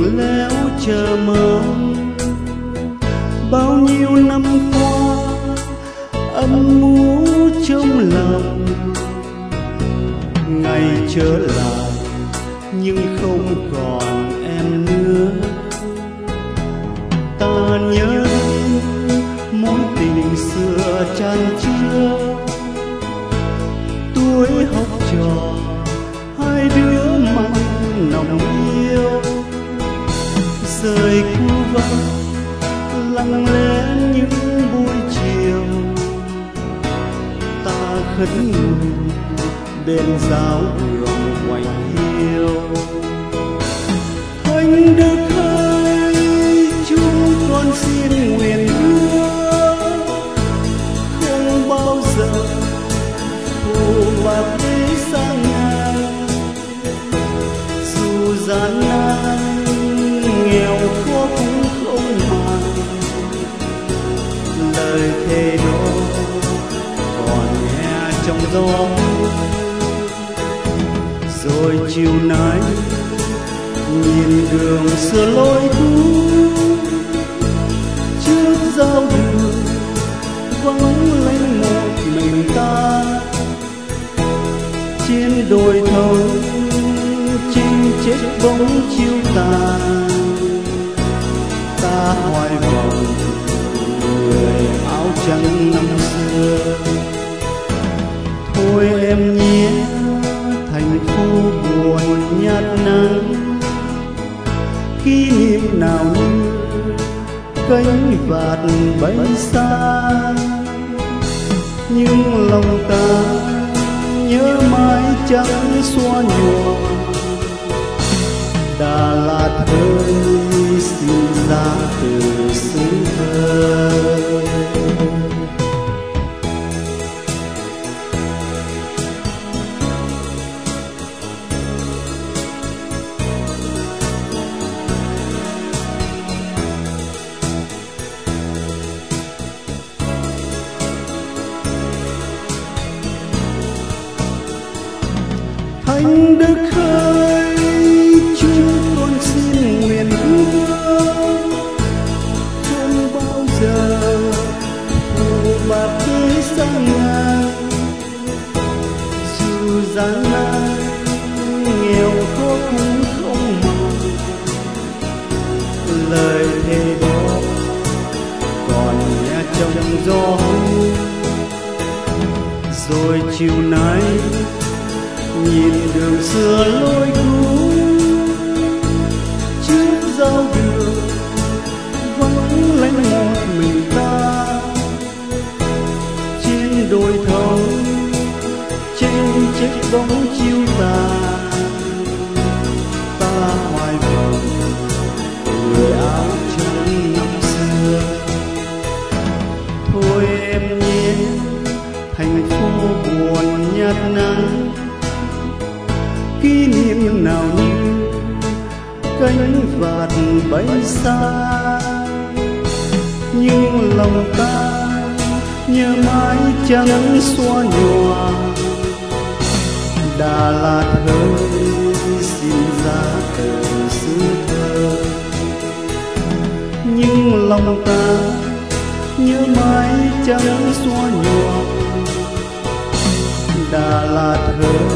lẽo chờ mong. Bao nhiêu năm qua ân mũ trong lòng, ngày trở lại nhưng không còn em nữa. Ta nhớ đến mối tình xưa chan chứa, tuổi học trò hai đứa mặn nồng yêu. Rời khu vắng lặng lẽ những buổi chiều, ta khấn nguyện bên giáo đường quạnh hiu. Thánh Đức ơi, chúng con xin nguyện hứa không bao giờ phụ bạc thế sang ngang. Dù gian nan nghèo khó cũng không màng, lời thề đó còn nghe trong gió. Rồi chiều nay nhìn đường xưa lối cũ, trước giao đường vắng lánh một mình ta. Trên đồi thâu chim chết bóng chiêu tàn, ta hoài vọng người áo trắng năm xưa. Thôi em nhé, thành phố buồn nhạt nắng, kỷ niệm nào như cánh vạt bay xa. Nhưng lòng ta nhớ mãi chẳng xóa nhòa. Đà Lạt ơi, sinh ra từ xứ thơ. Thánh Đức ơi, chúng con xin nguyện hứa không bao giờ phụ bạc thế sang ngang. Dù gian nan nghèo khó cũng không màng, lời thề đó còn nghe trong gió. Rồi chiều nay nhìn đường xưa lối cũ, trước giao đường vắng lánh một mình ta. Trên đồi thâu trên chiếc bóng chiêu tàn, ta hoài vọng người áo trắng năm xưa. Thôi em nhé, thành phố buồn nhạt nắng, kỷ niệm nào như cánh vạt bay xa. Nhưng lòng ta nhớ mãi chẳng xóa nhòa. Đà Lạt ơi, xin ra từ xứ thơ. Nhưng lòng ta nhớ mãi chẳng xóa nhòa. Đà Lạt ơi,